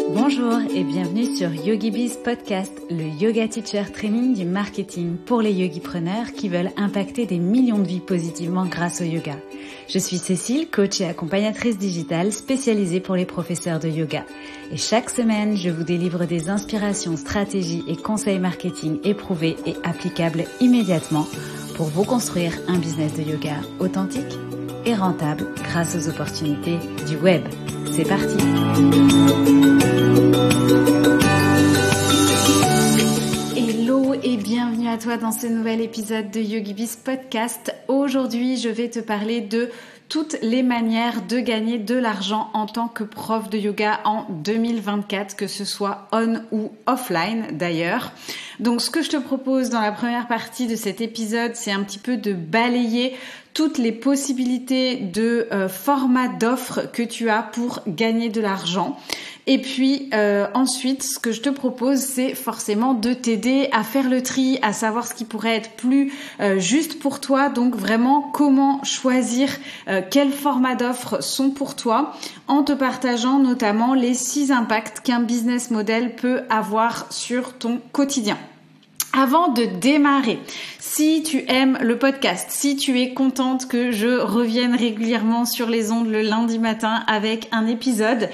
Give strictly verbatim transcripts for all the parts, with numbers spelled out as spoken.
Bonjour et bienvenue sur YogiBiz Podcast, le yoga teacher training du marketing pour les yogipreneurs qui veulent impacter des millions de vies positivement grâce au yoga. Je suis Cécile, coach et accompagnatrice digitale spécialisée pour les professeurs de yoga. Et chaque semaine, je vous délivre des inspirations, stratégies et conseils marketing éprouvés et applicables immédiatement pour vous construire un business de yoga authentique et rentable grâce aux opportunités du web. C'est parti! Hello et bienvenue à toi dans ce nouvel épisode de YogiBiz Podcast. Aujourd'hui, je vais te parler de toutes les manières de gagner de l'argent en tant que prof de yoga en deux mille vingt-quatre, que ce soit on ou offline d'ailleurs. Donc ce que je te propose dans la première partie de cet épisode, c'est un petit peu de balayer toutes les possibilités de euh, format d'offres que tu as pour gagner de l'argent. Et puis euh, ensuite, ce que je te propose, c'est forcément de t'aider à faire le tri, à savoir ce qui pourrait être plus euh, juste pour toi. Donc vraiment, comment choisir euh, quels formats d'offres sont pour toi, en te partageant notamment les six impacts qu'un business model peut avoir sur ton quotidien. Avant de démarrer, si tu aimes le podcast, si tu es contente que je revienne régulièrement sur les ondes le lundi matin avec un épisode,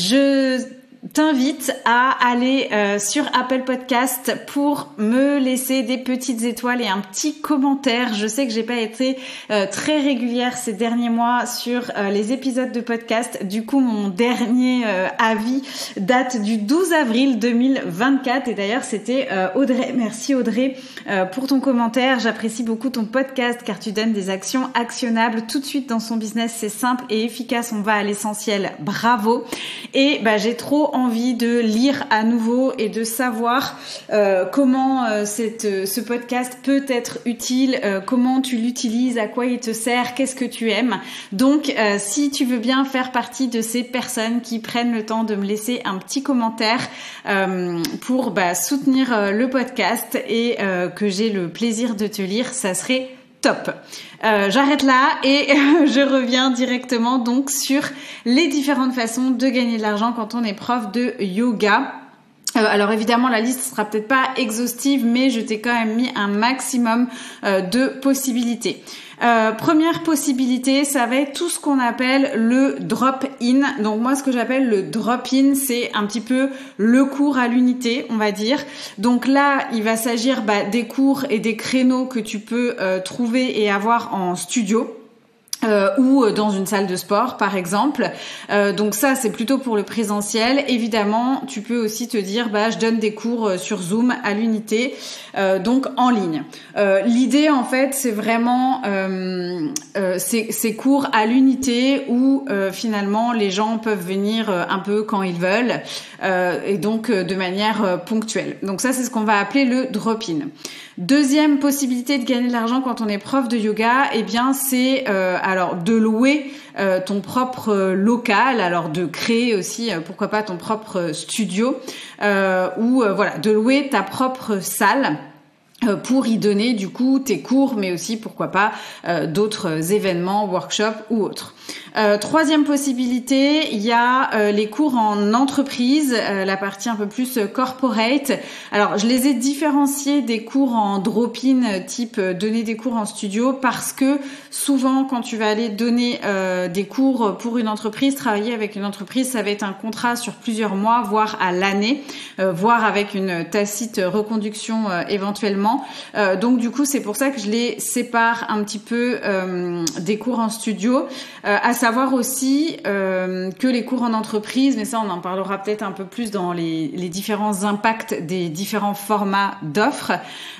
je t'invite à aller euh, sur Apple Podcast pour me laisser des petites étoiles et un petit commentaire. Je sais que j'ai pas été euh, très régulière ces derniers mois sur euh, les épisodes de podcast. Du coup, mon dernier euh, avis date du douze avril deux mille vingt-quatre et d'ailleurs, c'était euh, Audrey. Merci Audrey euh, pour ton commentaire. J'apprécie beaucoup ton podcast car tu donnes des actions actionnables tout de suite dans son business. C'est simple et efficace. On va à l'essentiel. Bravo. Et bah, j'ai trop envie de lire à nouveau et de savoir euh, comment euh, cette, ce podcast peut être utile, euh, comment tu l'utilises, à quoi il te sert, qu'est-ce que tu aimes. Donc, euh, si tu veux bien faire partie de ces personnes qui prennent le temps de me laisser un petit commentaire euh, pour bah, soutenir euh, le podcast et euh, que j'ai le plaisir de te lire, ça serait top. Euh, j'arrête là et euh, je reviens directement donc sur les différentes façons de gagner de l'argent quand on est prof de yoga. Euh, alors évidemment la liste sera peut-être pas exhaustive, mais je t'ai quand même mis un maximum euh, de possibilités. Euh, première possibilité, ça va être tout ce qu'on appelle le drop-in. Donc moi, ce que j'appelle le drop-in, c'est un petit peu le cours à l'unité, on va dire. Donc là, il va s'agir bah, des cours et des créneaux que tu peux euh, trouver et avoir en studio. Euh, ou dans une salle de sport par exemple. Euh, donc ça c'est plutôt pour le présentiel. Évidemment tu peux aussi te dire bah je donne des cours sur Zoom à l'unité, euh, donc en ligne. Euh, l'idée en fait c'est vraiment euh, euh, ces, ces cours à l'unité où euh, finalement les gens peuvent venir un peu quand ils veulent euh, et donc de manière ponctuelle. Donc ça c'est ce qu'on va appeler le drop-in. Deuxième possibilité de gagner de l'argent quand on est prof de yoga, eh bien c'est euh, alors de louer euh, ton propre local, alors de créer aussi euh, pourquoi pas ton propre studio euh, ou euh, voilà de louer ta propre salle pour y donner du coup tes cours, mais aussi pourquoi pas euh, d'autres événements, workshops ou autres. Euh, troisième possibilité, il y a euh, les cours en entreprise, euh, la partie un peu plus corporate. Alors je les ai différenciés des cours en drop-in, type euh, donner des cours en studio, parce que souvent quand tu vas aller donner euh, des cours pour une entreprise, travailler avec une entreprise, ça va être un contrat sur plusieurs mois, voire à l'année, euh, voire avec une tacite reconduction euh, éventuellement. Euh, donc du coup c'est pour ça que je les sépare un petit peu euh, des cours en studio, euh, à savoir aussi euh, que les cours en entreprise, mais ça on en parlera peut-être un peu plus dans les, les différents impacts des différents formats d'offres,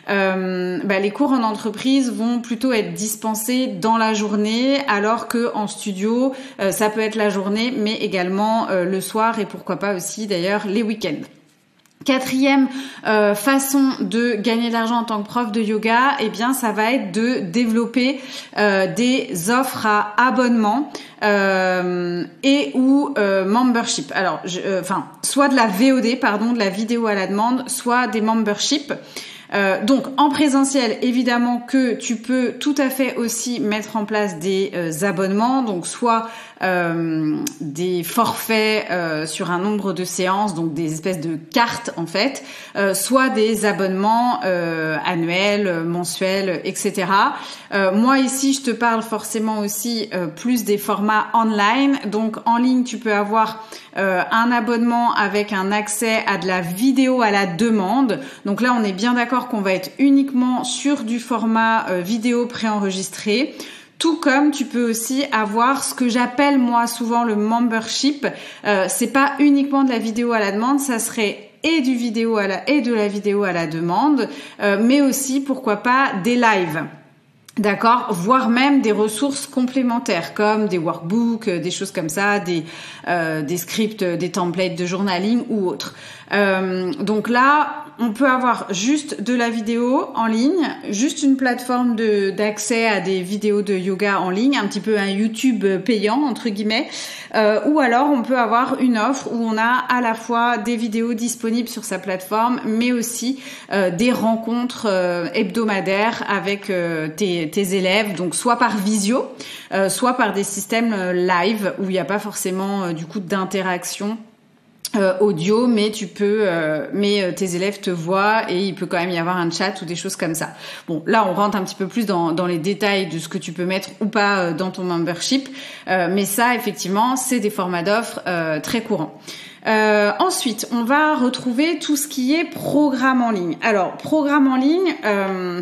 euh, bah, les cours en entreprise vont plutôt être dispensés dans la journée, alors que en studio euh, ça peut être la journée mais également euh, le soir et pourquoi pas aussi d'ailleurs les week-ends. Quatrième euh, façon de gagner de l'argent en tant que prof de yoga, eh bien ça va être de développer euh, des offres à abonnement euh, et ou euh, membership. Alors, enfin, euh, soit de la V O D, pardon, de la vidéo à la demande, soit des memberships. Euh, donc en présentiel, évidemment que tu peux tout à fait aussi mettre en place des euh, abonnements, donc soit euh, des forfaits euh, sur un nombre de séances, donc des espèces de cartes en fait, euh, soit des abonnements euh, annuels, mensuels, et cetera. Euh, moi ici, je te parle forcément aussi euh, plus des formats online. Donc en ligne, tu peux avoir euh, un abonnement avec un accès à de la vidéo à la demande. Donc là, on est bien d'accord qu'on va être uniquement sur du format euh, vidéo préenregistré. Tout comme tu peux aussi avoir ce que j'appelle moi souvent le membership. Euh, c'est pas uniquement de la vidéo à la demande, ça serait et du vidéo à la et de la vidéo à la demande, euh, mais aussi pourquoi pas des lives. D'accord, voire même des ressources complémentaires comme des workbooks, des choses comme ça, des euh, des scripts, des templates de journaling ou autres. Euh, donc là, on peut avoir juste de la vidéo en ligne, juste une plateforme de d'accès à des vidéos de yoga en ligne, un petit peu un YouTube payant entre guillemets, euh, ou alors on peut avoir une offre où on a à la fois des vidéos disponibles sur sa plateforme, mais aussi euh, des rencontres euh, hebdomadaires avec euh, tes, tes élèves, donc soit par visio, euh, soit par des systèmes euh, live où il n'y a pas forcément euh, du coup d'interaction Euh, audio, mais tu peux, euh, mais euh, tes élèves te voient et il peut quand même y avoir un chat ou des choses comme ça. Bon, là on rentre un petit peu plus dans, dans les détails de ce que tu peux mettre ou pas euh, dans ton membership, euh, mais ça effectivement c'est des formats d'offres euh, très courants. Euh, ensuite, on va retrouver tout ce qui est programme en ligne. Alors, programme en ligne. Euh,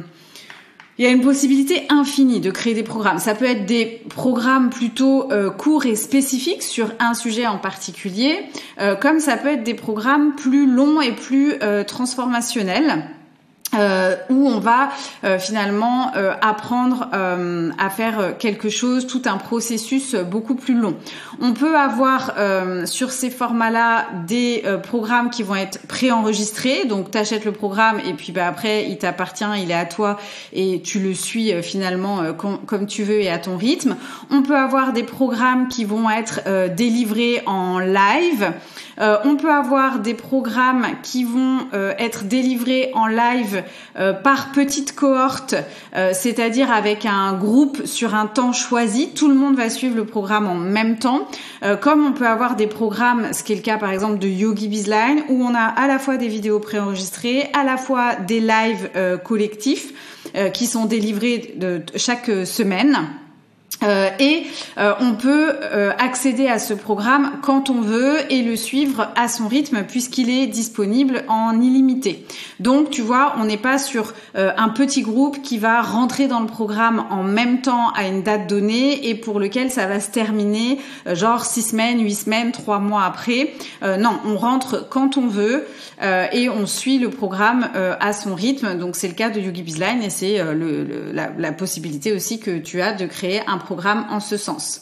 Il y a une possibilité infinie de créer des programmes. Ça peut être des programmes plutôt euh, courts et spécifiques sur un sujet en particulier, euh, comme ça peut être des programmes plus longs et plus euh, transformationnels. Euh, où on va euh, finalement euh, apprendre euh, à faire quelque chose, tout un processus beaucoup plus long. On peut avoir euh, sur ces formats-là des euh, programmes qui vont être préenregistrés, donc tu achètes le programme et puis bah, après il t'appartient, il est à toi et tu le suis euh, finalement euh, com- comme tu veux et à ton rythme. On peut avoir des programmes qui vont être euh, délivrés en live. Euh, on peut avoir des programmes qui vont euh, être délivrés en live euh, par petite cohorte, euh, c'est-à-dire avec un groupe sur un temps choisi. Tout le monde va suivre le programme en même temps. Euh, comme on peut avoir des programmes, ce qui est le cas par exemple de Yogi Bizline, où on a à la fois des vidéos préenregistrées, à la fois des lives euh, collectifs euh, qui sont délivrés de, de chaque semaine. Euh, et euh, on peut euh, accéder à ce programme quand on veut et le suivre à son rythme puisqu'il est disponible en illimité. Donc tu vois, on n'est pas sur euh, un petit groupe qui va rentrer dans le programme en même temps à une date donnée et pour lequel ça va se terminer euh, genre six semaines, huit semaines, trois mois après. Euh, non, on rentre quand on veut euh, et on suit le programme euh, à son rythme. Donc c'est le cas de Yogi Bizline et c'est euh, le, le, la, la possibilité aussi que tu as de créer un programme en ce sens.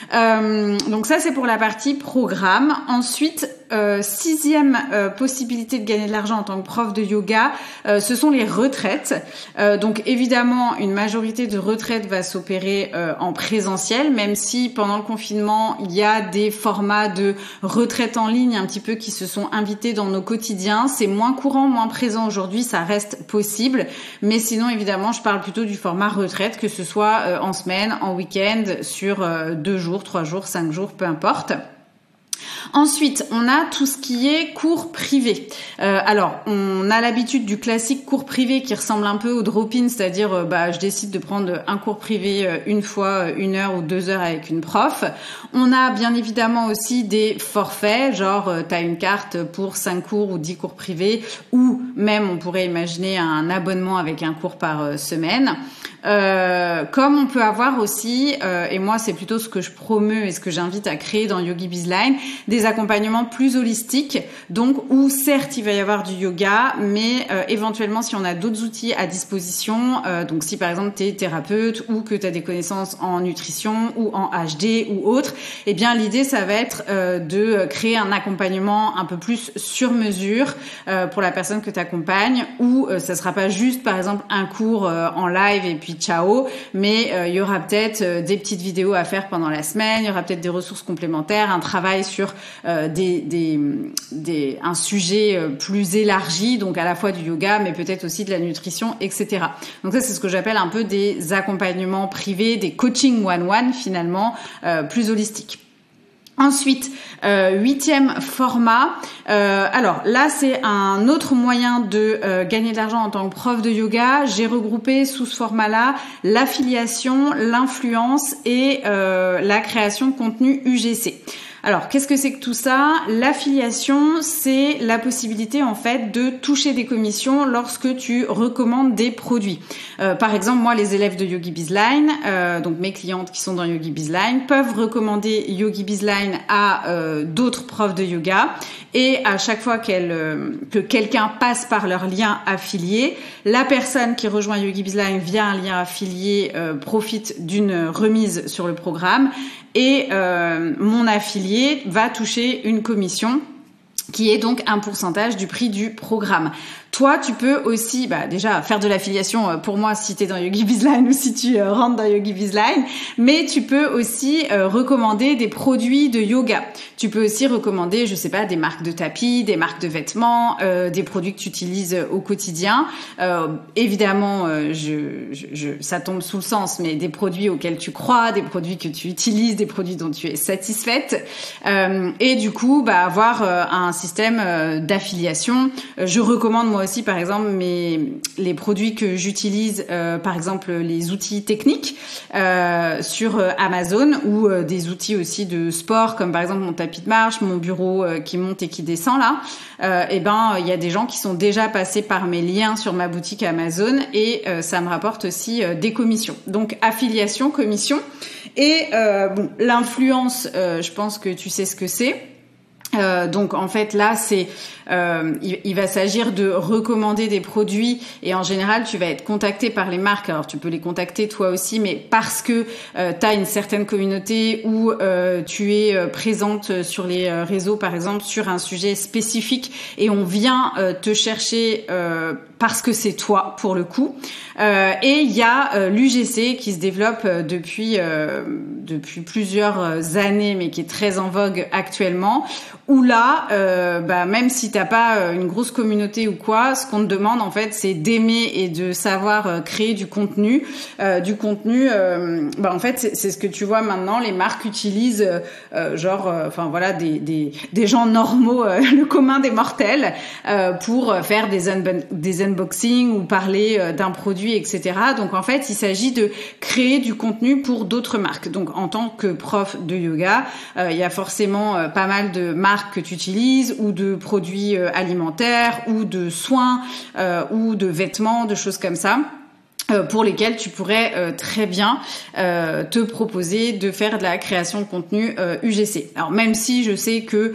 Euh, donc ça c'est pour la partie programme. Ensuite, euh, sixième euh, possibilité de gagner de l'argent en tant que prof de yoga, euh, ce sont les retraites. Euh, donc évidemment, une majorité de retraites va s'opérer euh, en présentiel, même si pendant le confinement, il y a des formats de retraite en ligne un petit peu qui se sont invités dans nos quotidiens. C'est moins courant, moins présent aujourd'hui, ça reste possible. Mais sinon, évidemment, je parle plutôt du format retraite, que ce soit euh, en semaine, en week-end, sur euh, deux jours, trois jours, cinq jours, peu importe. Ensuite, on a tout ce qui est cours privés. Euh, alors, on a l'habitude du classique cours privé qui ressemble un peu au drop-in, c'est-à-dire euh, bah, je décide de prendre un cours privé euh, une fois, une heure ou deux heures avec une prof. On a bien évidemment aussi des forfaits, genre euh, tu as une carte pour cinq cours ou dix cours privés, ou même on pourrait imaginer un abonnement avec un cours par euh, semaine. Euh, comme on peut avoir aussi, euh, et moi c'est plutôt ce que je promeus et ce que j'invite à créer dans Yogi Bizline, des accompagnements plus holistiques, donc où certes il va y avoir du yoga, mais euh, éventuellement si on a d'autres outils à disposition, euh, donc si par exemple tu es thérapeute ou que tu as des connaissances en nutrition ou en H D ou autre, eh bien l'idée ça va être euh, de créer un accompagnement un peu plus sur mesure euh, pour la personne que tu accompagnes, où euh, ça sera pas juste par exemple un cours euh, en live et puis ciao, mais euh, il y aura peut-être euh, des petites vidéos à faire pendant la semaine, il y aura peut-être des ressources complémentaires, un travail sur euh, des, des, des, un sujet euh, plus élargi, donc à la fois du yoga, mais peut-être aussi de la nutrition, et cetera. Donc ça, c'est ce que j'appelle un peu des accompagnements privés, des coaching one-one finalement, euh, plus holistiques. Ensuite, euh, huitième format. Euh, alors là, c'est un autre moyen de euh, gagner de l'argent en tant que prof de yoga. J'ai regroupé sous ce format-là l'affiliation, l'influence et euh, la création de contenu U G C. Alors, qu'est-ce que c'est que tout ça? L'affiliation, c'est la possibilité en fait de toucher des commissions lorsque tu recommandes des produits. Euh, par exemple, moi, les élèves de Yogi Bizline, euh, donc mes clientes qui sont dans Yogi Bizline, peuvent recommander Yogi Bizline à euh, d'autres profs de yoga. Et à chaque fois qu'elle, euh, que quelqu'un passe par leur lien affilié, la personne qui rejoint Yogi Bizline via un lien affilié euh, profite d'une remise sur le programme. Et euh, mon affilié va toucher une commission qui est donc un pourcentage du prix du programme. Toi, tu peux aussi, bah, déjà faire de l'affiliation pour moi si tu es dans Yogi Bizline ou si tu euh, rentres dans Yogi Bizline, mais tu peux aussi euh, recommander des produits de yoga. Tu peux aussi recommander, je sais pas, des marques de tapis, des marques de vêtements, euh, des produits que tu utilises au quotidien. Euh, évidemment, euh, je, je, je, ça tombe sous le sens, mais des produits auxquels tu crois, des produits que tu utilises, des produits dont tu es satisfaite. Euh, et du coup, bah, avoir euh, un système euh, d'affiliation. Euh, je recommande moi aussi, par exemple, mes, les produits que j'utilise, euh, par exemple, les outils techniques euh, sur euh, Amazon ou euh, des outils aussi de sport, comme par exemple mon tapis de marche, mon bureau euh, qui monte et qui descend là. Euh, et ben, il y a des gens qui sont déjà passés par mes liens sur ma boutique Amazon et euh, ça me rapporte aussi euh, des commissions. Donc, affiliation, commission. Et euh, bon, l'influence, euh, je pense que tu sais ce que c'est. Euh, donc en fait là c'est euh, il, il va s'agir de recommander des produits et en général tu vas être contacté par les marques. Alors tu peux les contacter toi aussi, mais parce que euh, tu as une certaine communauté ou euh, tu es euh, présente sur les euh, réseaux par exemple sur un sujet spécifique et on vient euh, te chercher euh, parce que c'est toi pour le coup. Euh, et il y a euh, l'U G C qui se développe euh, depuis euh, depuis plusieurs années, mais qui est très en vogue actuellement. Où là, euh, bah, même si t'as pas une grosse communauté ou quoi, ce qu'on te demande en fait, c'est d'aimer et de savoir euh, créer du contenu, euh, du contenu. Euh, bah en fait, c'est, c'est ce que tu vois maintenant. Les marques utilisent, euh, genre, enfin euh, voilà, des des des gens normaux, euh, le commun des mortels, euh, pour faire des unbo- des unboxings ou parler euh, d'un produit, et cetera. Donc en fait, il s'agit de créer du contenu pour d'autres marques. Donc en tant que prof de yoga, euh, il y a forcément euh, pas mal de marques que tu utilises ou de produits euh, alimentaires ou de soins euh, ou de vêtements, de choses comme ça, euh, pour lesquels tu pourrais euh, très bien euh, te proposer de faire de la création de contenu euh, U G C. Alors même si je sais que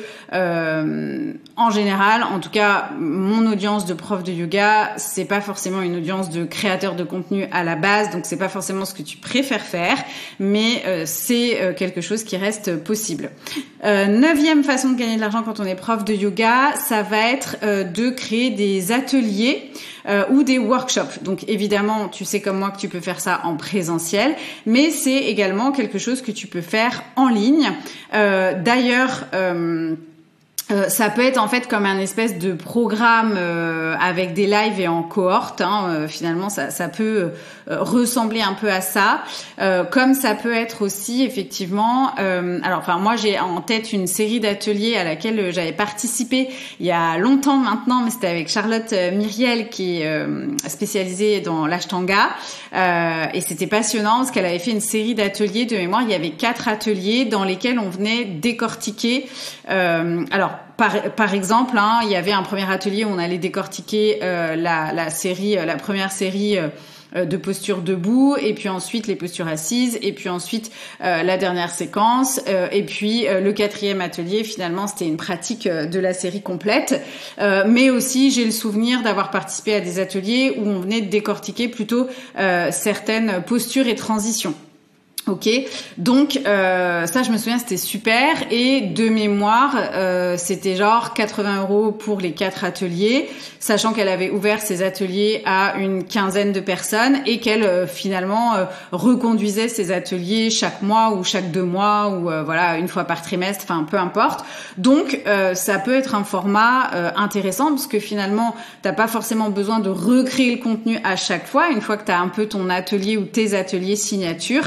euh, en général, en tout cas mon audience de prof de yoga, c'est pas forcément une audience de créateur de contenu à la base, donc c'est pas forcément ce que tu préfères faire, mais euh, c'est euh, quelque chose qui reste possible. Euh, neuvième façon de gagner de l'argent quand on est prof de yoga, ça va être euh, de créer des ateliers euh, ou des workshops. Donc évidemment, tu sais comme moi que tu peux faire ça en présentiel, mais c'est également quelque chose que tu peux faire en ligne. Euh, d'ailleurs, euh, Euh, ça peut être en fait comme un espèce de programme euh, avec des lives et en cohorte. Hein, euh, finalement, ça, ça peut euh, ressembler un peu à ça. Euh, comme ça peut être aussi effectivement. Euh, alors, enfin, moi j'ai en tête une série d'ateliers à laquelle j'avais participé il y a longtemps maintenant, mais c'était avec Charlotte Myriel qui est euh, spécialisée dans l'Ashtanga euh, et c'était passionnant parce qu'elle avait fait une série d'ateliers de mémoire. Il y avait quatre ateliers dans lesquels on venait décortiquer. Euh, alors Par, par exemple, hein, il y avait un premier atelier où on allait décortiquer euh, la, la série, la première série euh, de postures debout, et puis ensuite les postures assises, et puis ensuite euh, la dernière séquence, euh, et puis euh, le quatrième atelier. Finalement, c'était une pratique euh, de la série complète. Euh, mais aussi, j'ai le souvenir d'avoir participé à des ateliers où on venait de décortiquer plutôt euh, certaines postures et transitions. Ok, donc euh, ça je me souviens c'était super et de mémoire euh, c'était genre quatre-vingts euros pour les quatre ateliers, sachant qu'elle avait ouvert ses ateliers à une quinzaine de personnes et qu'elle euh, finalement euh, reconduisait ses ateliers chaque mois ou chaque deux mois ou euh, voilà une fois par trimestre, enfin peu importe. Donc euh, ça peut être un format euh, intéressant parce que finalement t'as pas forcément besoin de recréer le contenu à chaque fois. Une fois que t'as un peu ton atelier ou tes ateliers signature, et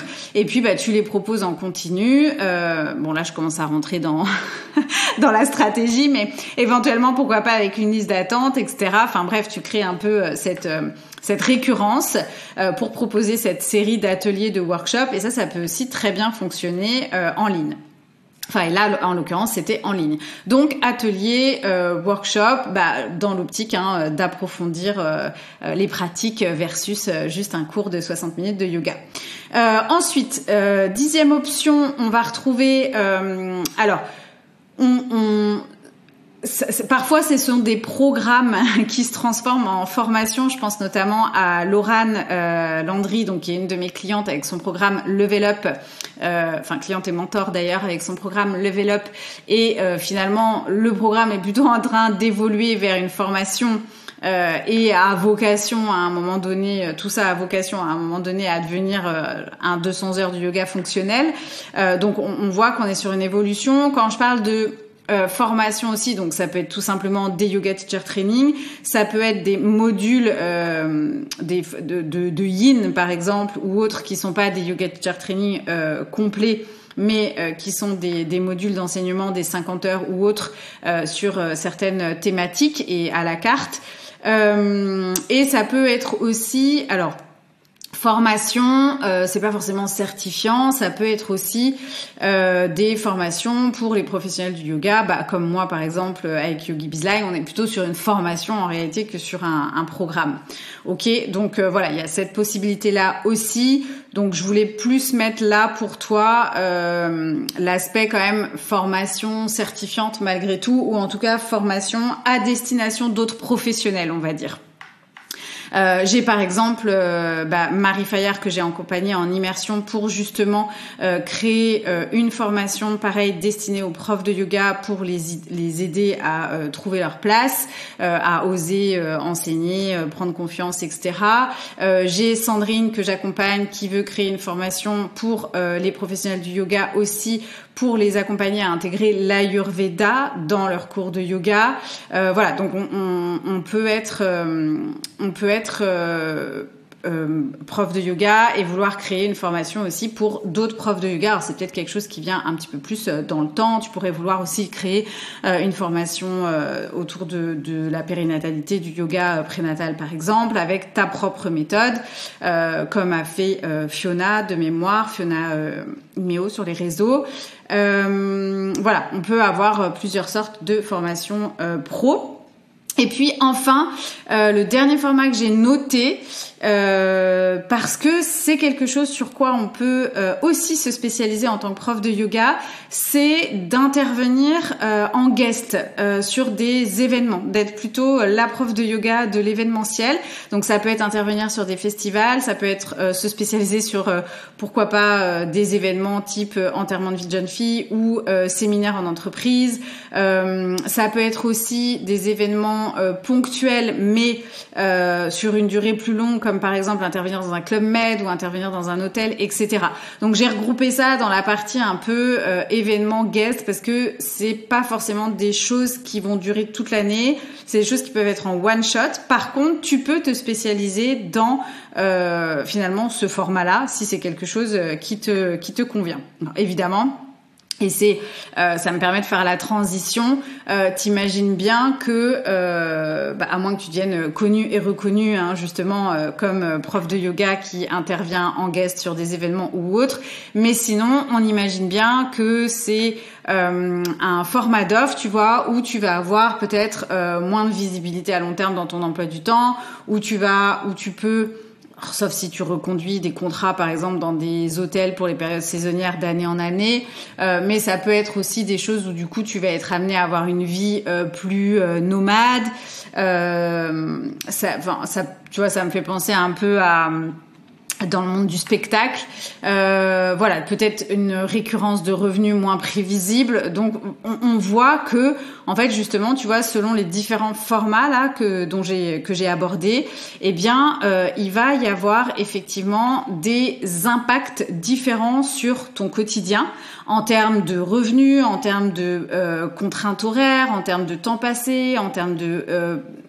puis bah tu les proposes en continu. Euh, bon là je commence à rentrer dans dans la stratégie, mais éventuellement pourquoi pas avec une liste d'attente, et cetera. Enfin bref, tu crées un peu cette euh, cette récurrence euh, pour proposer cette série d'ateliers, de workshops, et ça ça peut aussi très bien fonctionner euh, en ligne. Enfin, et là, en l'occurrence, c'était en ligne. Donc, atelier, euh, workshop, bah, dans l'optique hein, d'approfondir euh, les pratiques versus euh, juste un cours de soixante minutes de yoga. Euh, ensuite, euh, dixième option, on va retrouver... Euh, alors, on... on C'est, parfois, ce sont des programmes qui se transforment en formation. Je pense notamment à Laurane euh, Landry, donc qui est une de mes clientes avec son programme Level Up, euh, enfin cliente et mentor d'ailleurs avec son programme Level Up. Et euh, finalement, le programme est plutôt en train d'évoluer vers une formation euh, et a vocation à un moment donné, tout ça a vocation à un moment donné à devenir euh, un deux cents heures de yoga fonctionnel. Euh, donc, on, on voit qu'on est sur une évolution. Quand je parle de Euh, formation aussi, donc ça peut être tout simplement des yoga teacher training, ça peut être des modules euh, des, de, de, de yin par exemple ou autres qui sont pas des yoga teacher training euh, complets mais euh, qui sont des, des modules d'enseignement des cinquante heures ou autres euh, sur euh, certaines thématiques et à la carte. Euh, et ça peut être aussi, alors formation, euh, c'est pas forcément certifiant, ça peut être aussi euh, des formations pour les professionnels du yoga, bah, comme moi par exemple avec Yogi Bizline, on est plutôt sur une formation en réalité que sur un, un programme. Ok, donc euh, voilà, il y a cette possibilité-là aussi. Donc je voulais plus mettre là pour toi euh, l'aspect quand même formation certifiante malgré tout, ou en tout cas formation à destination d'autres professionnels, on va dire. Euh, j'ai par exemple euh, bah, Marie Fayard que j'ai accompagnée en immersion pour justement euh, créer euh, une formation pareille destinée aux profs de yoga pour les, les aider à euh, trouver leur place, euh, à oser euh, enseigner, euh, prendre confiance, et cetera. Euh, j'ai Sandrine que j'accompagne qui veut créer une formation pour euh, les professionnels du yoga aussi, pour les accompagner à intégrer l'Ayurveda dans leurs cours de yoga. Euh, voilà, donc on, on, on peut être, euh, on peut être euh, euh, prof de yoga et vouloir créer une formation aussi pour d'autres profs de yoga. Alors c'est peut-être quelque chose qui vient un petit peu plus dans le temps. Tu pourrais vouloir aussi créer euh, une formation euh, autour de, de la périnatalité, du yoga prénatal par exemple, avec ta propre méthode, euh, comme a fait euh, Fiona de mémoire, Fiona euh, Imeo sur les réseaux. Euh, voilà, on peut avoir plusieurs sortes de formations euh, pro. Et puis enfin, euh, le dernier format que j'ai noté, euh, parce que c'est quelque chose sur quoi on peut euh, aussi se spécialiser en tant que prof de yoga, c'est d'intervenir euh, en guest euh, sur des événements, d'être plutôt la prof de yoga de l'événementiel. Donc ça peut être intervenir sur des festivals, ça peut être euh, se spécialiser sur euh, pourquoi pas euh, des événements type euh, enterrement de vie de jeune fille ou euh, séminaire en entreprise. Euh, ça peut être aussi des événements Euh, ponctuels mais euh, sur une durée plus longue, comme par exemple intervenir dans un club med ou intervenir dans un hôtel, et cetera. Donc j'ai regroupé ça dans la partie un peu euh, événement guest, parce que c'est pas forcément des choses qui vont durer toute l'année, c'est des choses qui peuvent être en one shot. Par contre, tu peux te spécialiser dans euh, finalement ce format-là si c'est quelque chose qui te qui te convient. Alors, évidemment. Et c'est, euh, ça me permet de faire la transition. Euh, t'imagines bien que, euh, bah, à moins que tu deviennes connu et reconnu, hein, justement, euh, comme prof de yoga qui intervient en guest sur des événements ou autres. Mais sinon, on imagine bien que c'est euh, un format d'offre, tu vois, où tu vas avoir peut-être euh, moins de visibilité à long terme dans ton emploi du temps, où tu vas, où tu peux sauf si tu reconduis des contrats, par exemple, dans des hôtels pour les périodes saisonnières d'année en année. Euh, mais ça peut être aussi des choses où, du coup, tu vas être amené à avoir une vie euh, plus euh, nomade. Euh, ça, enfin, ça, tu vois, ça me fait penser un peu à... dans le monde du spectacle, euh, voilà, peut-être une récurrence de revenus moins prévisible. Donc, on, on voit que, en fait, justement, tu vois, selon les différents formats là que dont j'ai que j'ai abordés, eh bien, euh, il va y avoir effectivement des impacts différents sur ton quotidien en termes de revenus, en termes de euh, contraintes horaires, en termes de temps passé, en termes de euh,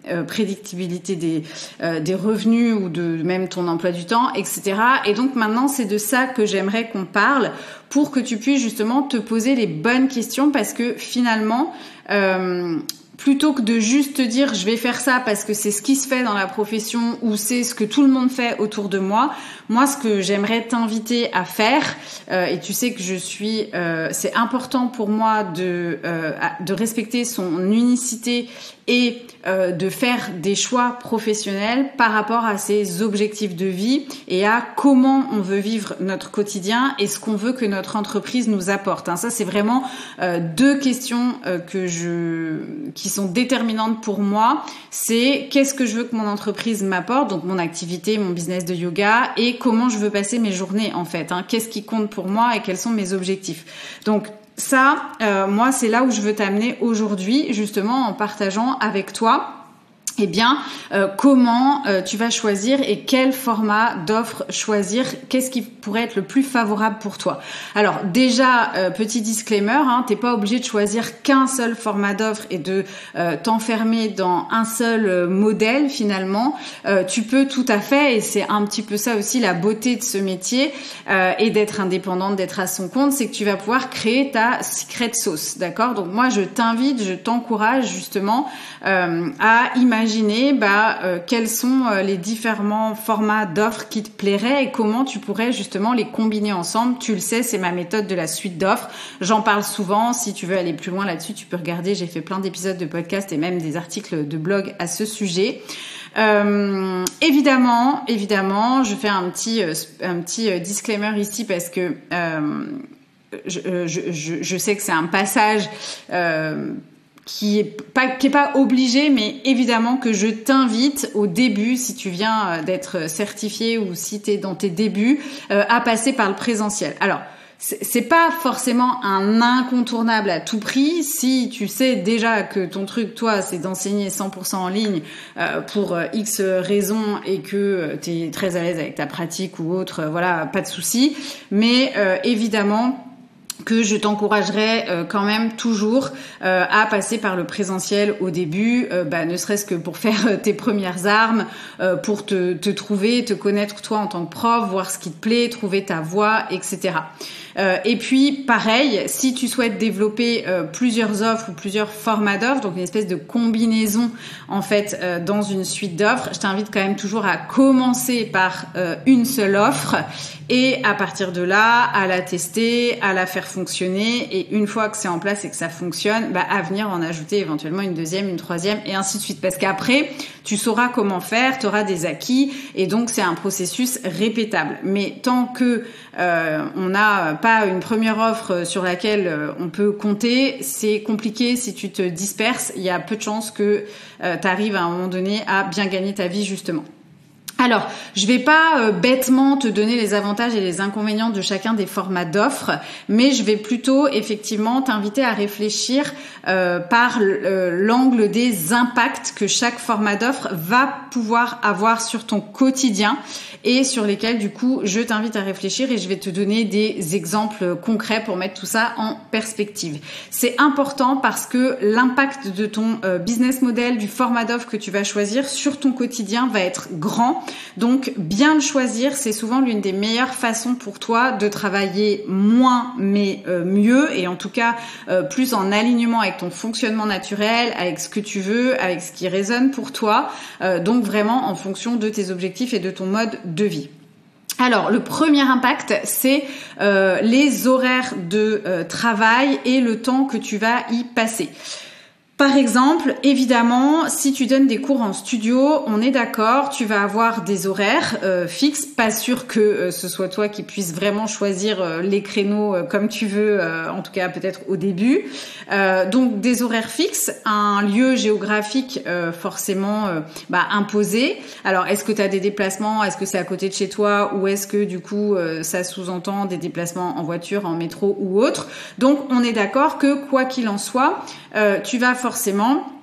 euh, prédictibilité des, euh, des revenus ou de même ton emploi du temps, et cetera. Et donc maintenant, c'est de ça que j'aimerais qu'on parle pour que tu puisses justement te poser les bonnes questions parce que finalement, euh, plutôt que de juste te dire je vais faire ça parce que c'est ce qui se fait dans la profession ou c'est ce que tout le monde fait autour de moi, moi ce que j'aimerais t'inviter à faire, euh, et tu sais que je suis, euh, c'est important pour moi de euh, de respecter son unicité et euh, de faire des choix professionnels par rapport à ses objectifs de vie et à comment on veut vivre notre quotidien et ce qu'on veut que notre entreprise nous apporte. Hein. Ça, c'est vraiment euh, deux questions euh, que je, qui sont déterminantes pour moi. C'est qu'est-ce que je veux que mon entreprise m'apporte, donc mon activité, mon business de yoga, et comment je veux passer mes journées en fait. Hein. Qu'est-ce qui compte pour moi et quels sont mes objectifs. Donc ça, euh, moi, c'est là où je veux t'amener aujourd'hui, justement, en partageant avec toi eh bien, euh, comment euh, tu vas choisir et quel format d'offre choisir, qu'est-ce qui pourrait être le plus favorable pour toi. Alors déjà, euh, petit disclaimer, hein, t'es pas obligé de choisir qu'un seul format d'offre et de euh, t'enfermer dans un seul euh, modèle finalement. Euh, tu peux tout à fait, et c'est un petit peu ça aussi la beauté de ce métier euh, et d'être indépendante, d'être à son compte, c'est que tu vas pouvoir créer ta secret sauce, d'accord? Donc moi, je t'invite, je t'encourage justement euh, à imaginer Imaginer bah, euh, quels sont euh, les différents formats d'offres qui te plairaient et comment tu pourrais justement les combiner ensemble. Tu le sais, c'est ma méthode de la suite d'offres. J'en parle souvent. Si tu veux aller plus loin là-dessus, tu peux regarder. J'ai fait plein d'épisodes de podcast et même des articles de blog à ce sujet. Euh, évidemment, évidemment, je fais un petit, euh, un petit disclaimer ici parce que euh, je, je, je, je sais que c'est un passage... Euh, qui est pas qui est pas obligé, mais évidemment que je t'invite au début, si tu viens d'être certifié ou si tu es dans tes débuts, euh, à passer par le présentiel. Alors, c'est pas forcément un incontournable à tout prix. Si tu sais déjà que ton truc, toi, c'est d'enseigner cent pour cent en ligne euh, pour euh, X raisons et que tu es très à l'aise avec ta pratique ou autre, euh, voilà, pas de souci. Mais euh, évidemment... que je t'encouragerais euh, quand même toujours euh, à passer par le présentiel au début, euh, bah, ne serait-ce que pour faire euh, tes premières armes, euh, pour te, te trouver, te connaître toi en tant que prof, voir ce qui te plaît, trouver ta voie, et cetera. Euh, et puis, pareil, si tu souhaites développer euh, plusieurs offres ou plusieurs formats d'offres, donc une espèce de combinaison en fait euh, dans une suite d'offres, je t'invite quand même toujours à commencer par euh, une seule offre et à partir de là, à la tester, à la faire fonctionner et une fois que c'est en place et que ça fonctionne, bah, à venir en ajouter éventuellement une deuxième, une troisième et ainsi de suite. Parce qu'après, tu sauras comment faire, tu auras des acquis et donc c'est un processus répétable. Mais tant que euh, on n'a pas une première offre sur laquelle euh, on peut compter, c'est compliqué si tu te disperses. Il y a peu de chances que euh, tu arrives à un moment donné à bien gagner ta vie justement. Alors, je vais pas euh, bêtement te donner les avantages et les inconvénients de chacun des formats d'offres, mais je vais plutôt effectivement t'inviter à réfléchir euh, par euh, l'angle des impacts que chaque format d'offre va pouvoir avoir sur ton quotidien et sur lesquels du coup je t'invite à réfléchir et je vais te donner des exemples concrets pour mettre tout ça en perspective. C'est important parce que l'impact de ton euh, business model, du format d'offre que tu vas choisir sur ton quotidien va être grand. Donc, bien le choisir, c'est souvent l'une des meilleures façons pour toi de travailler moins mais euh, mieux et en tout cas euh, plus en alignement avec ton fonctionnement naturel, avec ce que tu veux, avec ce qui résonne pour toi. Euh, donc vraiment en fonction de tes objectifs et de ton mode de vie. Alors, le premier impact, c'est euh, les horaires de euh, travail et le temps que tu vas y passer. Par exemple, évidemment, si tu donnes des cours en studio, on est d'accord, tu vas avoir des horaires euh, fixes. Pas sûr que euh, ce soit toi qui puisses vraiment choisir euh, les créneaux euh, comme tu veux, euh, en tout cas peut-être au début. Euh, donc des horaires fixes, un lieu géographique euh, forcément euh, bah, imposé. Alors, est-ce que tu as des déplacements? Est-ce que c'est à côté de chez toi? Ou est-ce que du coup, euh, ça sous-entend des déplacements en voiture, en métro ou autre? Donc, on est d'accord que quoi qu'il en soit, euh, tu vas forcément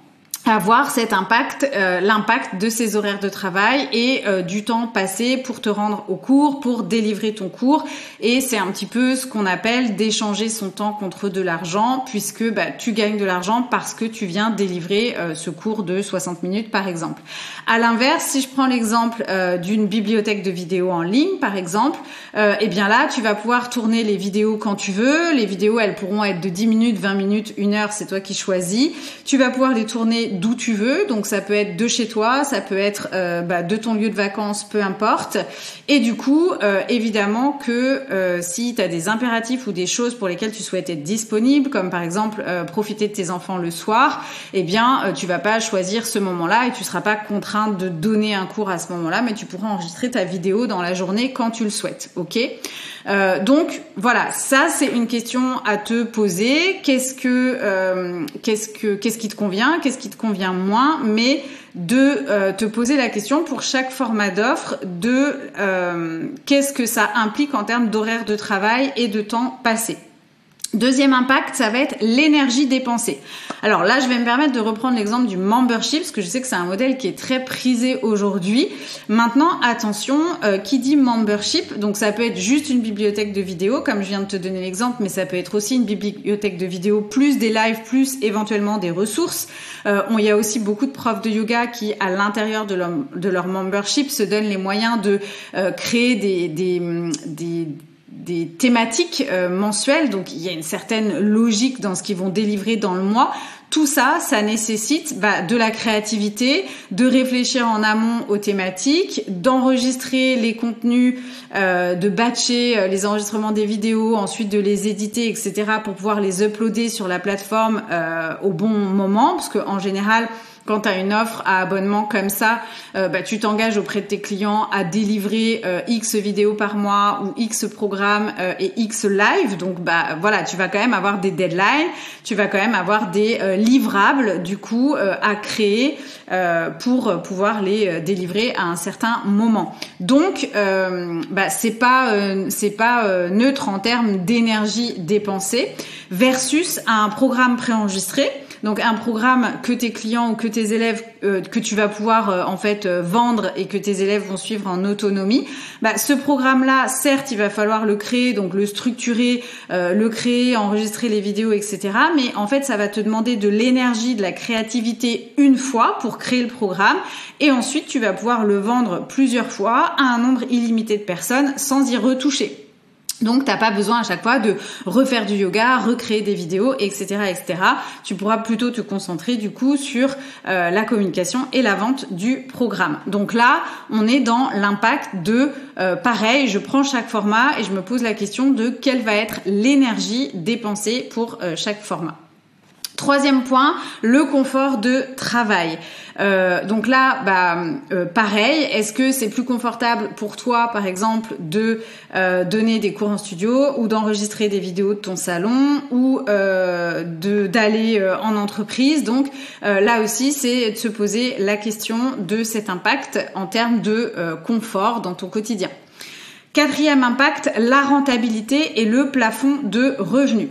avoir cet impact, euh, l'impact de ces horaires de travail et euh, du temps passé pour te rendre au cours, pour délivrer ton cours. Et c'est un petit peu ce qu'on appelle d'échanger son temps contre de l'argent, puisque bah, tu gagnes de l'argent parce que tu viens délivrer euh, ce cours de soixante minutes par exemple. À l'inverse, si je prends l'exemple euh, d'une bibliothèque de vidéos en ligne par exemple, euh, eh bien là tu vas pouvoir tourner les vidéos quand tu veux. Les vidéos elles pourront être de dix minutes, vingt minutes, une heure, c'est toi qui choisis. Tu vas pouvoir les tourner d'où tu veux, donc ça peut être de chez toi, ça peut être euh, bah, de ton lieu de vacances, peu importe. Et du coup, euh, évidemment que euh, si tu as des impératifs ou des choses pour lesquelles tu souhaites être disponible, comme par exemple euh, profiter de tes enfants le soir, eh bien euh, tu vas pas choisir ce moment-là et tu seras pas contrainte de donner un cours à ce moment-là, mais tu pourras enregistrer ta vidéo dans la journée quand tu le souhaites, ok ? Euh, donc voilà, ça c'est une question à te poser. Qu'est-ce que, euh, qu'est-ce que, qu'est-ce qui te convient, qu'est-ce qui te convient moins, mais de euh, te poser la question pour chaque format d'offre de euh, qu'est-ce que ça implique en termes d'horaire de travail et de temps passé. Deuxième impact, ça va être l'énergie dépensée. Alors là, je vais me permettre de reprendre l'exemple du membership, parce que je sais que c'est un modèle qui est très prisé aujourd'hui. Maintenant, attention, euh, qui dit membership, donc ça peut être juste une bibliothèque de vidéos, comme je viens de te donner l'exemple, mais ça peut être aussi une bibliothèque de vidéos, plus des lives, plus éventuellement des ressources. Euh, on, il y a aussi beaucoup de profs de yoga qui, à l'intérieur de leur, de leur membership, se donnent les moyens de euh, créer des... des, des des thématiques euh, mensuelles, donc il y a une certaine logique dans ce qu'ils vont délivrer dans le mois. Tout ça, ça nécessite bah, de la créativité, de réfléchir en amont aux thématiques, d'enregistrer les contenus, euh, de batcher euh, les enregistrements des vidéos, ensuite de les éditer, et cetera pour pouvoir les uploader sur la plateforme euh, au bon moment, parce que en général, quand tu as une offre à abonnement comme ça, euh, bah, tu t'engages auprès de tes clients à délivrer euh, X vidéos par mois ou X programmes euh, et X live. Donc bah voilà, tu vas quand même avoir des deadlines, tu vas quand même avoir des euh, livrables du coup euh, à créer euh, pour pouvoir les euh, délivrer à un certain moment. Donc euh, bah c'est pas euh, c'est pas euh, neutre en termes d'énergie dépensée versus un programme préenregistré. Donc un programme que tes clients ou que tes élèves euh, que tu vas pouvoir euh, en fait euh, vendre et que tes élèves vont suivre en autonomie. Bah ce programme-là, certes, il va falloir le créer, donc le structurer, euh, le créer, enregistrer les vidéos, et cetera. Mais en fait, ça va te demander de l'énergie, de la créativité une fois pour créer le programme, et ensuite tu vas pouvoir le vendre plusieurs fois à un nombre illimité de personnes sans y retoucher. Donc, t'as pas besoin à chaque fois de refaire du yoga, recréer des vidéos, et cetera, et cetera. Tu pourras plutôt te concentrer du coup sur euh, la communication et la vente du programme. Donc là, on est dans l'impact de, euh, pareil, je prends chaque format et je me pose la question de quelle va être l'énergie dépensée pour euh, chaque format. Troisième point, le confort de travail. Euh, donc là, bah, euh, pareil, est-ce que c'est plus confortable pour toi, par exemple, de euh, donner des cours en studio ou d'enregistrer des vidéos de ton salon ou euh, de d'aller euh, en entreprise? Donc euh, là aussi, c'est de se poser la question de cet impact en termes de euh, confort dans ton quotidien. Quatrième impact, la rentabilité et le plafond de revenus.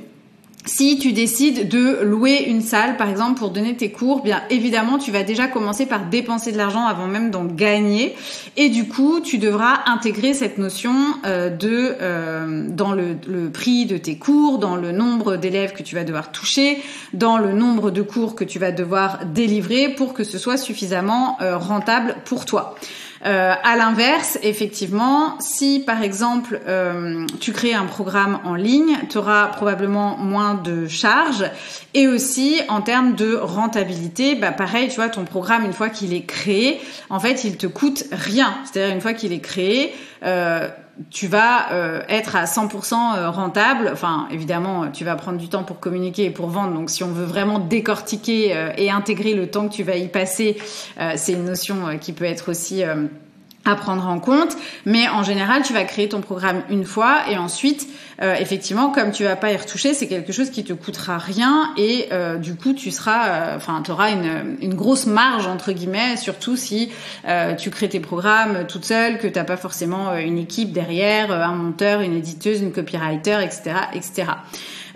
Si tu décides de louer une salle, par exemple, pour donner tes cours, bien évidemment, tu vas déjà commencer par dépenser de l'argent avant même d'en gagner. Et du coup, tu devras intégrer cette notion euh, de euh, dans le, le prix de tes cours, dans le nombre d'élèves que tu vas devoir toucher, dans le nombre de cours que tu vas devoir délivrer pour que ce soit suffisamment euh, rentable pour toi. Euh, à l'inverse, effectivement, si par exemple euh, tu crées un programme en ligne, tu auras probablement moins de charges et aussi en termes de rentabilité, bah pareil, tu vois, ton programme une fois qu'il est créé, en fait, il te coûte rien. C'est-à-dire une fois qu'il est créé, euh, tu vas euh, être à cent pour cent rentable. Enfin, évidemment, tu vas prendre du temps pour communiquer et pour vendre. Donc, si on veut vraiment décortiquer euh, et intégrer le temps que tu vas y passer, euh, c'est une notion euh, qui peut être aussi euh, à prendre en compte. Mais en général, tu vas créer ton programme une fois et ensuite, euh, effectivement, comme tu vas pas y retoucher, c'est quelque chose qui te coûtera rien et euh, du coup, tu seras, enfin, euh, tu auras une, une grosse marge entre guillemets, surtout si euh, tu crées tes programmes toute seule, que t'as pas forcément une équipe derrière, un monteur, une éditeuse, une copywriter, et cetera, et cetera.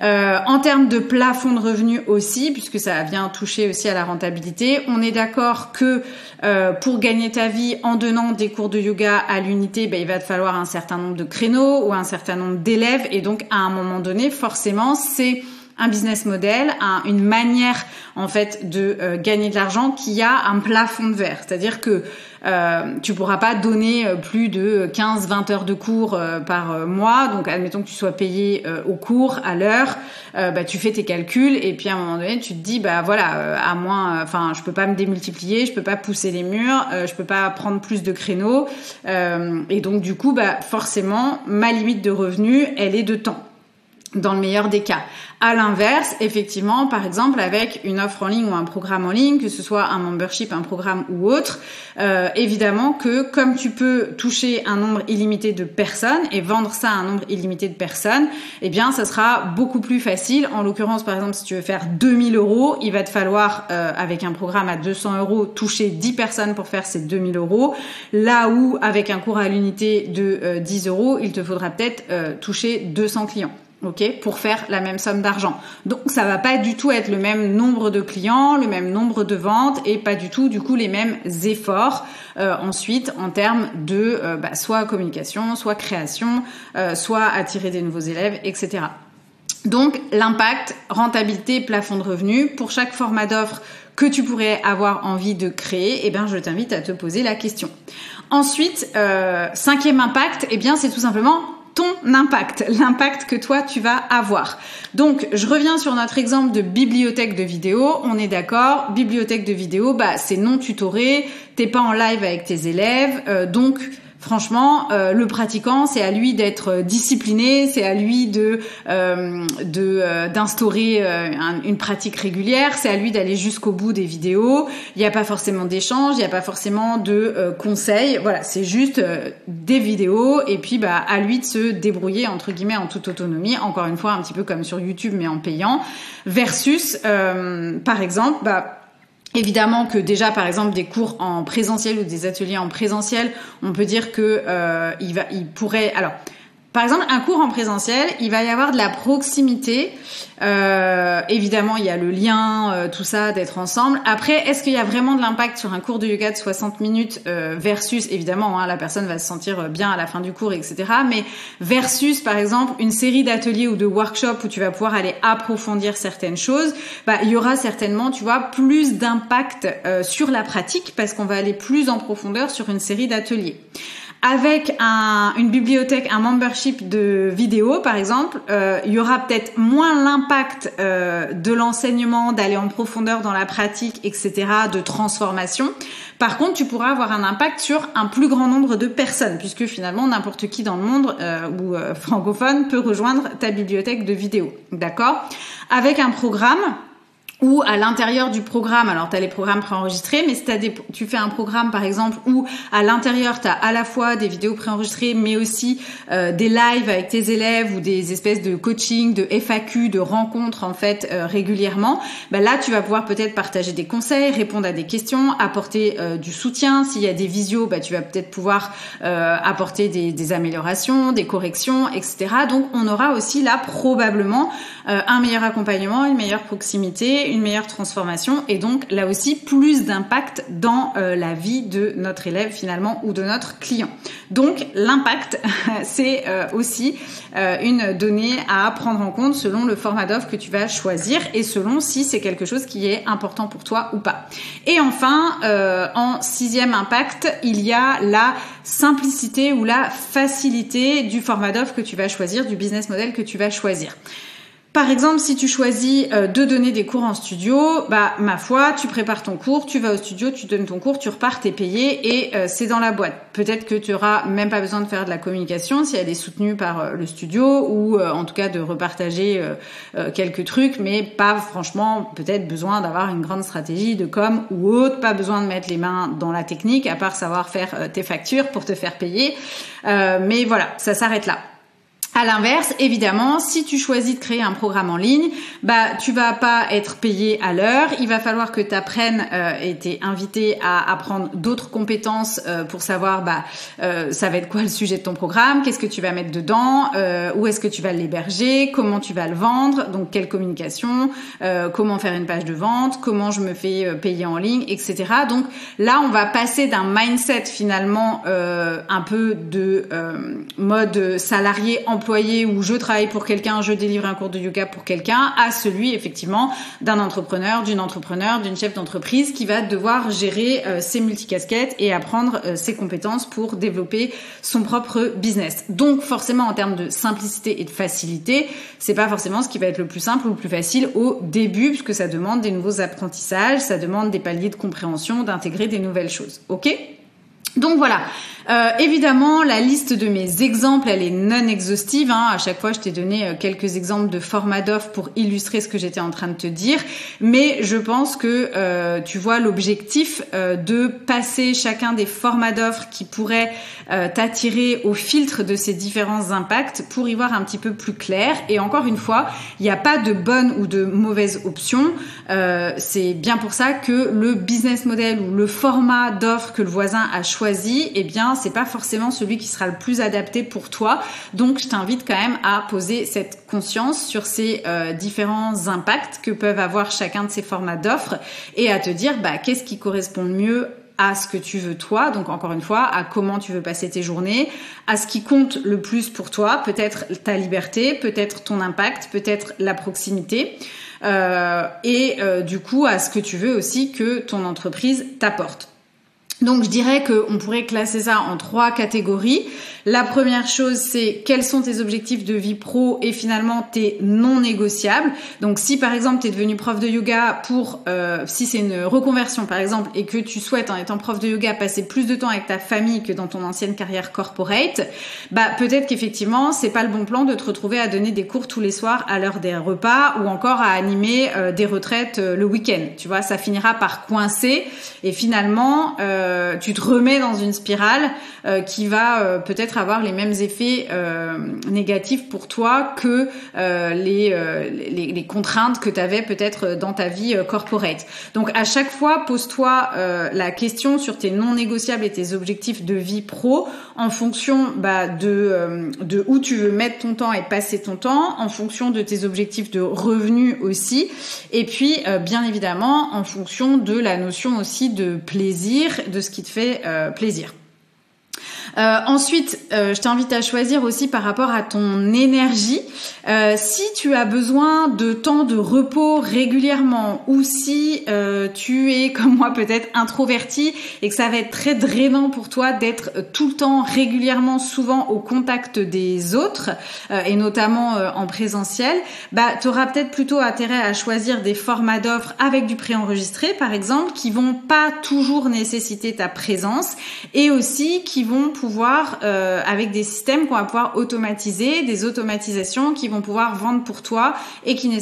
Euh, en termes de plafond de revenus aussi, puisque ça vient toucher aussi à la rentabilité, on est d'accord que euh, pour gagner ta vie en donnant des cours de yoga à l'unité, ben, il va te falloir un certain nombre de créneaux ou un certain nombre d'élèves, et donc à un moment donné, forcément, c'est un business model, un, une manière en fait de euh, gagner de l'argent qui a un plafond de verre. C'est-à-dire que euh, tu pourras pas donner plus de quinze vingt heures de cours euh, par euh, mois. Donc admettons que tu sois payé euh, au cours, à l'heure, euh, bah tu fais tes calculs et puis à un moment donné tu te dis bah voilà, euh, à moins, enfin euh, je peux pas me démultiplier, je peux pas pousser les murs, euh, je peux pas prendre plus de créneaux euh, et donc du coup bah forcément ma limite de revenus elle est de temps. Dans le meilleur des cas. À l'inverse, effectivement, par exemple, avec une offre en ligne ou un programme en ligne, que ce soit un membership, un programme ou autre, euh, évidemment que comme tu peux toucher un nombre illimité de personnes et vendre ça à un nombre illimité de personnes, eh bien, ça sera beaucoup plus facile. En l'occurrence, par exemple, si tu veux faire deux mille euros, il va te falloir, euh, avec un programme à deux cents euros, toucher dix personnes pour faire ces deux mille euros. Là où, avec un cours à l'unité de euh, dix euros, il te faudra peut-être euh, toucher deux cents clients. Ok, pour faire la même somme d'argent. Donc ça va pas du tout être le même nombre de clients, le même nombre de ventes et pas du tout du coup les mêmes efforts euh, ensuite en termes de euh, bah, soit communication, soit création, euh, soit attirer des nouveaux élèves, et cetera. Donc l'impact, rentabilité, plafond de revenus pour chaque format d'offre que tu pourrais avoir envie de créer, eh bien je t'invite à te poser la question. Ensuite, euh, cinquième impact, eh bien c'est tout simplement ton impact, l'impact que toi tu vas avoir. Donc je reviens sur notre exemple de bibliothèque de vidéos, on est d'accord, bibliothèque de vidéos, bah c'est non tutoré, t'es pas en live avec tes élèves, euh, donc franchement, euh, le pratiquant, c'est à lui d'être discipliné, c'est à lui de euh, de euh, d'instaurer euh, un, une pratique régulière, c'est à lui d'aller jusqu'au bout des vidéos. Il n'y a pas forcément d'échange, il n'y a pas forcément de euh, conseils. Voilà, c'est juste euh, des vidéos et puis bah à lui de se débrouiller entre guillemets en toute autonomie. Encore une fois, un petit peu comme sur YouTube mais en payant. Versus, euh, par exemple, bah évidemment que déjà, par exemple, des cours en présentiel ou des ateliers en présentiel, on peut dire que euh, il va, il pourrait. Alors, par exemple, un cours en présentiel, il va y avoir de la proximité. Euh, évidemment, il y a le lien, euh, tout ça, d'être ensemble. Après, est-ce qu'il y a vraiment de l'impact sur un cours de yoga de soixante minutes euh, versus, évidemment, hein, la personne va se sentir bien à la fin du cours, et cetera. Mais versus, par exemple, une série d'ateliers ou de workshops où tu vas pouvoir aller approfondir certaines choses, bah, il y aura certainement, tu vois, plus d'impact euh, sur la pratique parce qu'on va aller plus en profondeur sur une série d'ateliers. Avec un, une bibliothèque, un membership de vidéos, par exemple, euh, il y aura peut-être moins l'impact euh, de l'enseignement, d'aller en profondeur dans la pratique, et cetera, de transformation. Par contre, tu pourras avoir un impact sur un plus grand nombre de personnes, puisque finalement, n'importe qui dans le monde euh, ou euh, francophone peut rejoindre ta bibliothèque de vidéos. D'accord ? Avec un programme, ou à l'intérieur du programme, alors tu as les programmes préenregistrés, mais si t'as des, tu fais un programme par exemple où à l'intérieur tu as à la fois des vidéos préenregistrées, mais aussi euh, des lives avec tes élèves ou des espèces de coaching, de F A Q, de rencontres en fait euh, régulièrement, ben là tu vas pouvoir peut-être partager des conseils, répondre à des questions, apporter euh, du soutien. S'il y a des visios, ben, tu vas peut-être pouvoir euh, apporter des, des améliorations, des corrections, et cetera. Donc on aura aussi là probablement euh, un meilleur accompagnement, une meilleure proximité, une meilleure transformation et donc là aussi plus d'impact dans euh, la vie de notre élève finalement ou de notre client. Donc l'impact c'est euh, aussi euh, une donnée à prendre en compte selon le format d'offre que tu vas choisir et selon si c'est quelque chose qui est important pour toi ou pas. Et enfin euh, en sixième impact, il y a la simplicité ou la facilité du format d'offre que tu vas choisir, du business model que tu vas choisir. Par exemple, si tu choisis euh, de donner des cours en studio, bah ma foi, tu prépares ton cours, tu vas au studio, tu donnes ton cours, tu repars, t'es payé et euh, c'est dans la boîte. Peut-être que tu auras même pas besoin de faire de la communication si elle est soutenue par euh, le studio ou euh, en tout cas de repartager euh, euh, quelques trucs, mais pas franchement peut-être besoin d'avoir une grande stratégie de com ou autre, pas besoin de mettre les mains dans la technique à part savoir faire euh, tes factures pour te faire payer. Euh, mais voilà, ça s'arrête là. À l'inverse, évidemment, si tu choisis de créer un programme en ligne, bah tu vas pas être payé à l'heure. Il va falloir que tu apprennes euh, et t'es invité à apprendre d'autres compétences euh, pour savoir bah euh, ça va être quoi le sujet de ton programme, qu'est-ce que tu vas mettre dedans, euh, où est-ce que tu vas l'héberger, comment tu vas le vendre, donc quelle communication, euh, comment faire une page de vente, comment je me fais euh, payer en ligne, et cetera. Donc là, on va passer d'un mindset finalement euh, un peu de euh, mode salarié en employé où je travaille pour quelqu'un, je délivre un cours de yoga pour quelqu'un, à celui effectivement d'un entrepreneur, d'une entrepreneur, d'une chef d'entreprise qui va devoir gérer euh, ses multicasquettes et apprendre euh, ses compétences pour développer son propre business. Donc forcément en termes de simplicité et de facilité, c'est pas forcément ce qui va être le plus simple ou le plus facile au début puisque ça demande des nouveaux apprentissages, ça demande des paliers de compréhension, d'intégrer des nouvelles choses. Ok ? Donc voilà, euh, évidemment la liste de mes exemples elle est non exhaustive, hein. À chaque fois je t'ai donné euh, quelques exemples de formats d'offres pour illustrer ce que j'étais en train de te dire, mais je pense que euh, tu vois l'objectif euh, de passer chacun des formats d'offres qui pourraient euh, t'attirer au filtre de ces différents impacts pour y voir un petit peu plus clair. Et encore une fois, il n'y a pas de bonne ou de mauvaise option, euh, c'est bien pour ça que le business model ou le format d'offre que le voisin a choisi choisi, eh bien, c'est pas forcément celui qui sera le plus adapté pour toi. Donc, je t'invite quand même à poser cette conscience sur ces euh, différents impacts que peuvent avoir chacun de ces formats d'offres et à te dire, bah, qu'est-ce qui correspond le mieux à ce que tu veux toi, donc encore une fois, à comment tu veux passer tes journées, à ce qui compte le plus pour toi, peut-être ta liberté, peut-être ton impact, peut-être la proximité, euh, et euh, du coup, à ce que tu veux aussi que ton entreprise t'apporte. Donc, je dirais qu'on pourrait classer ça en trois catégories. La première chose, c'est quels sont tes objectifs de vie pro et finalement tes non négociables. Donc, si par exemple, tu es devenu prof de yoga pour, euh, si c'est une reconversion par exemple, et que tu souhaites en étant prof de yoga passer plus de temps avec ta famille que dans ton ancienne carrière corporate, bah peut-être qu'effectivement, c'est pas le bon plan de te retrouver à donner des cours tous les soirs à l'heure des repas ou encore à animer euh, des retraites euh, le week-end. Tu vois, ça finira par coincer et finalement, euh, Euh, tu te remets dans une spirale euh, qui va euh, peut-être avoir les mêmes effets euh, négatifs pour toi que euh, les, euh, les, les contraintes que tu avais peut-être dans ta vie euh, corporate. Donc à chaque fois, pose-toi euh, la question sur tes non négociables et tes objectifs de vie pro en fonction bah, de, euh, de où tu veux mettre ton temps et passer ton temps, en fonction de tes objectifs de revenus aussi, et puis euh, bien évidemment en fonction de la notion aussi de plaisir, de ce qui te fait euh, plaisir. Euh, ensuite, euh, je t'invite à choisir aussi par rapport à ton énergie. Euh, si tu as besoin de temps de repos régulièrement ou si euh, tu es comme moi peut-être introverti et que ça va être très drainant pour toi d'être tout le temps régulièrement souvent au contact des autres euh, et notamment euh, en présentiel, bah tu auras peut-être plutôt intérêt à choisir des formats d'offres avec du préenregistré par exemple qui vont pas toujours nécessiter ta présence et aussi qui vont pouvoir, euh, avec des systèmes qu'on va pouvoir automatiser, des automatisations qui vont pouvoir vendre pour toi et qui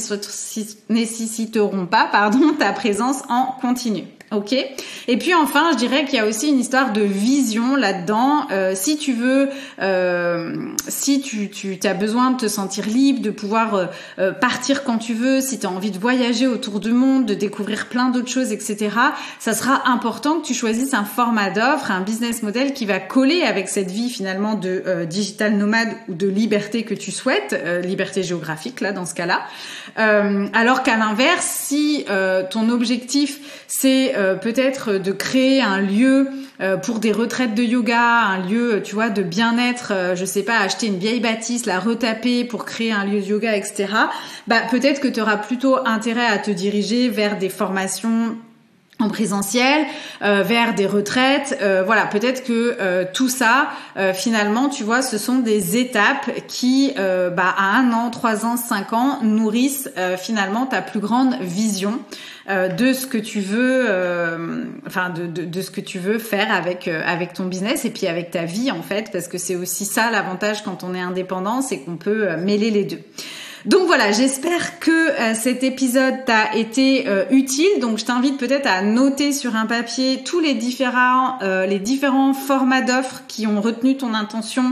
nécessiteront pas, pardon, ta présence en continu. Ok. Et puis enfin, je dirais qu'il y a aussi une histoire de vision là-dedans. Euh, si tu veux, euh, si tu, tu as besoin de te sentir libre, de pouvoir euh, partir quand tu veux, si tu as envie de voyager autour du monde, de découvrir plein d'autres choses, et cetera, ça sera important que tu choisisses un format d'offre, un business model qui va coller avec cette vie finalement de euh, digital nomade ou de liberté que tu souhaites, euh, liberté géographique là dans ce cas-là. Euh, alors qu'à l'inverse, si euh, ton objectif c'est euh, peut-être de créer un lieu euh, pour des retraites de yoga, un lieu, tu vois, de bien-être, euh, je sais pas, acheter une vieille bâtisse, la retaper pour créer un lieu de yoga, et cetera. Bah peut-être que tu auras plutôt intérêt à te diriger vers des formations en présentiel, euh, vers des retraites, euh, voilà, peut-être que euh, tout ça, euh, finalement, tu vois, ce sont des étapes qui, euh, bah, à un an, trois ans, cinq ans, nourrissent euh, finalement ta plus grande vision euh, de ce que tu veux, euh, enfin, de, de, de ce que tu veux faire avec euh, avec ton business et puis avec ta vie en fait, parce que c'est aussi ça l'avantage quand on est indépendant, c'est qu'on peut euh, mêler les deux. Donc voilà, j'espère que euh, cet épisode t'a été euh, utile. Donc je t'invite peut-être à noter sur un papier tous les différents, euh, les différents formats d'offres qui ont retenu ton intention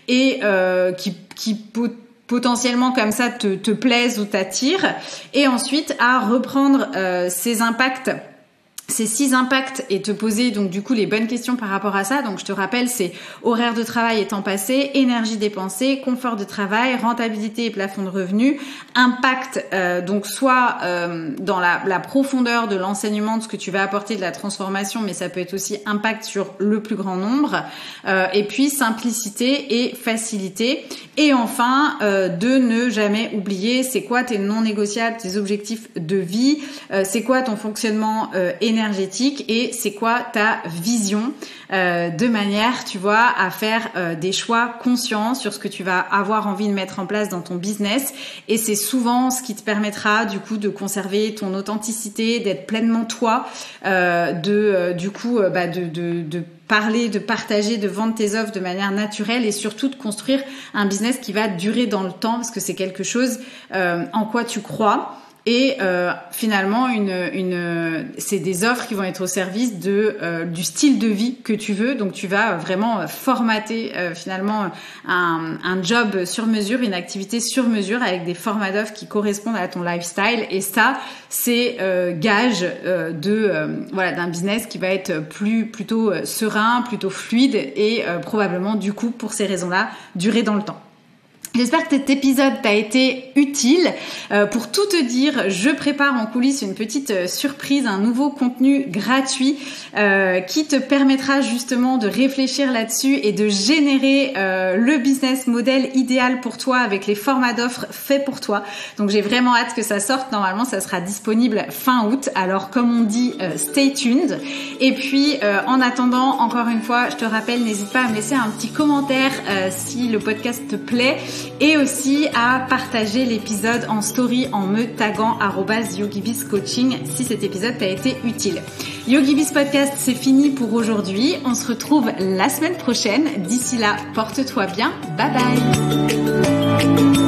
et euh, qui, qui peut potentiellement comme ça te, te plaisent ou t'attirent, et ensuite à reprendre euh, ces impacts, ces six impacts, et te poser donc du coup les bonnes questions par rapport à ça. Donc je te rappelle, c'est horaire de travail et temps passé, énergie dépensée, confort de travail, rentabilité et plafond de revenus, impact euh, donc soit euh, dans la, la profondeur de l'enseignement, de ce que tu vas apporter, de la transformation, mais ça peut être aussi impact sur le plus grand nombre, euh, et puis simplicité et facilité. Et enfin, euh, de ne jamais oublier c'est quoi tes non négociables, tes objectifs de vie, euh, c'est quoi ton fonctionnement euh, énergétique, et c'est quoi ta vision, euh, de manière, tu vois, à faire euh, des choix conscients sur ce que tu vas avoir envie de mettre en place dans ton business. Et c'est souvent ce qui te permettra du coup de conserver ton authenticité, d'être pleinement toi, euh, de euh, du coup euh, bah, de, de, de parler, de partager, de vendre tes offres de manière naturelle, et surtout de construire un business qui va durer dans le temps, parce que c'est quelque chose euh, en quoi tu crois. Et euh, finalement, une, une, c'est des offres qui vont être au service de euh, du style de vie que tu veux. Donc, tu vas vraiment formater euh, finalement un, un job sur mesure, une activité sur mesure avec des formats d'offres qui correspondent à ton lifestyle. Et ça, c'est euh, gage euh, de euh, voilà d'un business qui va être plus plutôt euh, serein, plutôt fluide, et euh, probablement du coup pour ces raisons-là durer dans le temps. J'espère que cet épisode t'a été utile. Euh, pour tout te dire, je prépare en coulisses une petite euh, surprise, un nouveau contenu gratuit euh, qui te permettra justement de réfléchir là-dessus et de générer euh, le business model idéal pour toi avec les formats d'offres faits pour toi. Donc j'ai vraiment hâte que ça sorte. Normalement, ça sera disponible fin août. Alors comme on dit, euh, stay tuned. Et puis euh, en attendant, encore une fois, je te rappelle, n'hésite pas à me laisser un petit commentaire euh, si le podcast te plaît, et aussi à partager l'épisode en story en me taguant arobase yogibizcoaching si cet épisode t'a été utile. YogiBiz Podcast, c'est fini pour aujourd'hui. On se retrouve la semaine prochaine. D'ici là, porte-toi bien. Bye bye.